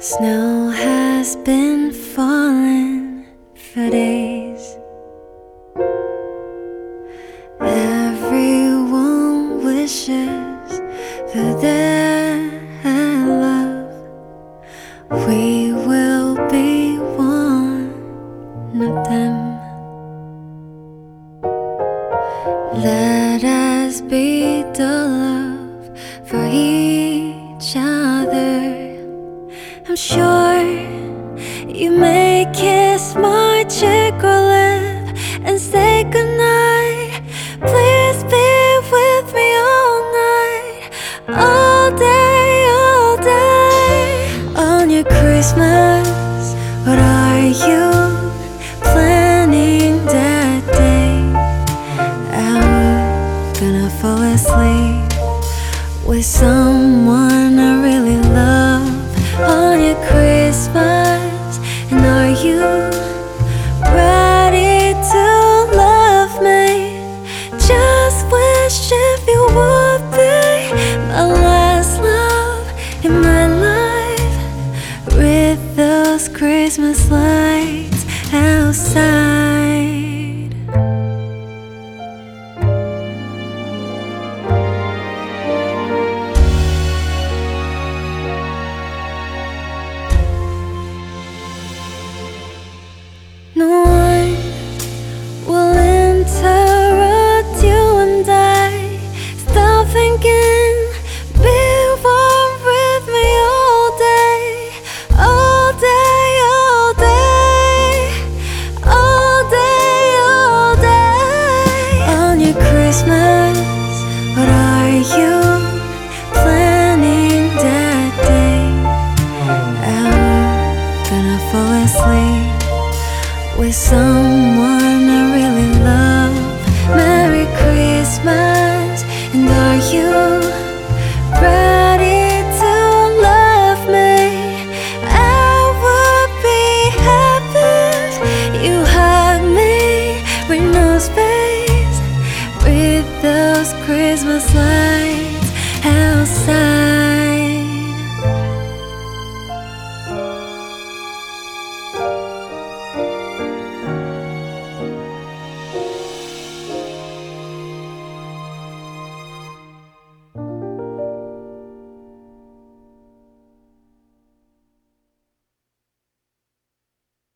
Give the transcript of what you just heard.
Snow has been falling for days. Everyone wishes for their love. We will be one of them. Let us be the love for each other. I'm sure you may kiss my cheek or lip and say goodnight. Please be with me all night, all day, all day. On your Christmas, what are you planning that day? I'm gonna fall asleep with someone I really love. On your Christmas, and are you ready to love me? Just wish if you would be my last love in my life, with those Christmas lights outside.